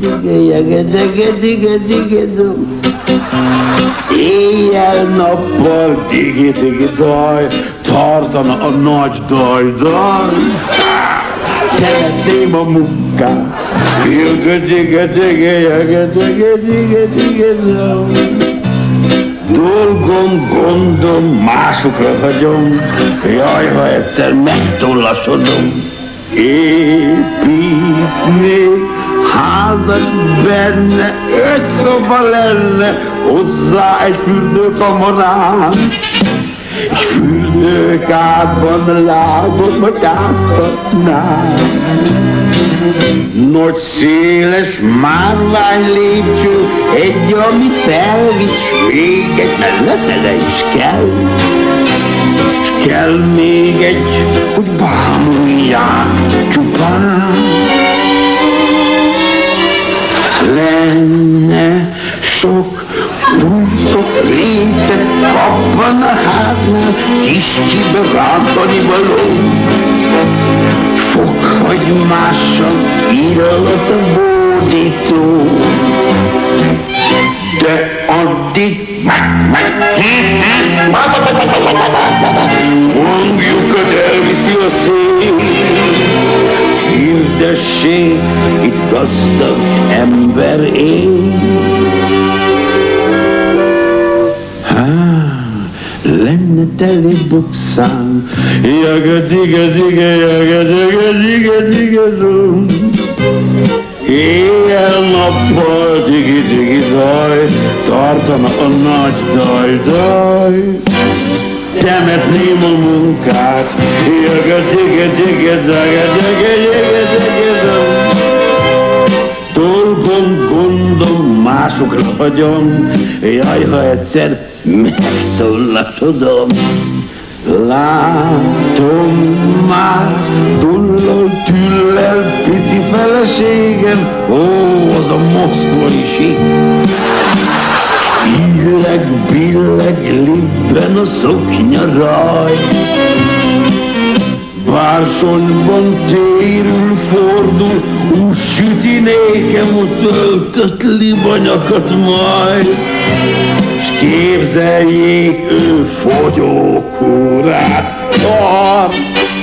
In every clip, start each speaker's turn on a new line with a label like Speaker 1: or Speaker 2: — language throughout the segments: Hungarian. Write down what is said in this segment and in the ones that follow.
Speaker 1: Éjjel-nappal digi-digi-daj, tartana a nagy daj-daj. Szeretném a munkát, dolgom, gondom, másokra hagyom, jaj, ha egyszer megtollasodom. Építnék házat benne, 5 szoba lenne, hozzá egy fürdőkamarát, és fürdőkádban lábomat áztatnám. Nagy széles márvány lépcső, egy, ami felvisz, s még egy melletele is kell. S kell még egy, hogy bámulják csupán. Lenne sok buncok részek, abban a háznál kis csibe rántani való. Fokhagymással illat a bódító, de addig hangjukat elviszi a szél. Hirdessék, itt gazdag ember él. Lenne teli bukszám, jaga-diga-diga-dum. Éjjel-nappal digi-digi-daj, tartana a nagy daj-daj. Temetném a munkát, jaga-diga-diga-diga-dum. Dolgom, gondom, másokra hagyom, jaj, ha egyszer megtollasodom. Látom már, dullal, tüllel, pici feleségem, ó, az a moszkvai sík. Illeg, billeg, libben a szoknya raj. Bársonyban térül, fordul, úgy süti nékem a töltött libanyakat majd. S képzeljék, ő fogyókúrát tart.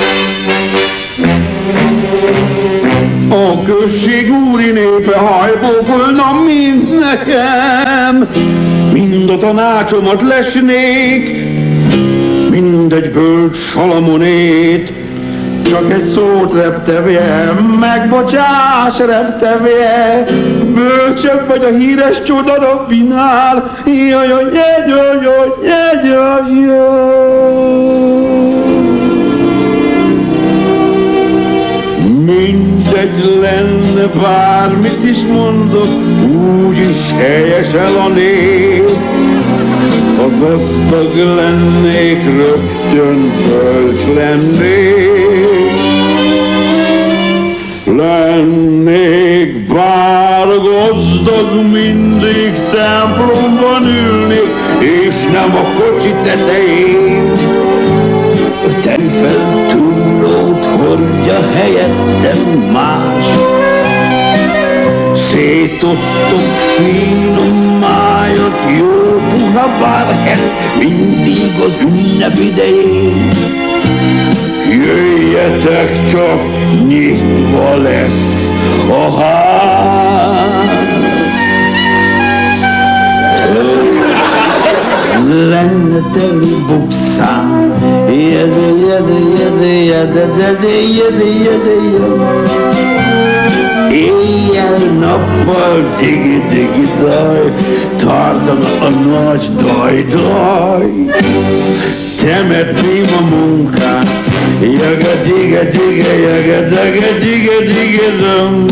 Speaker 1: A község úri népe hajbókolna, mint nekem. Mind a tanácsomat lesnék, mindegy bölcs Salamonét. Csak egy szót reptevje, megbocsáss reptevje, bölcsebb vagy a híres csoda rabbinál. Jaj. Mindegy lenne, bármit is mondok, úgyis helyesel a nép. Ha gazdag lennék, rögtön bölcs lennék. Lennék bár gazdag, mindig templomban ülnék, és nem a kocsi tetején. A tejfel túlót hordja helyettem más. Szétosztok finom májat, jó puha bárhet, mindig az ünnep idején. Jöjjetek csak, nyitva lesz a ház. Lenne teli bukszám, éjjel-nappal digi-digi-daj, tartana a nagy daj-daj. Temetném a munkát, jaga-diga-diga-dum.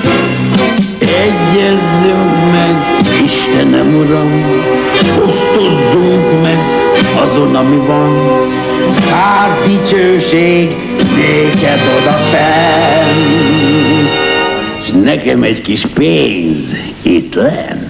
Speaker 1: Egyezzünk meg, Istenem Uram, osztozzunk meg azon, ami van. 100 dicsőség néked odafenn, s nekem egy kis pénz itt lenn.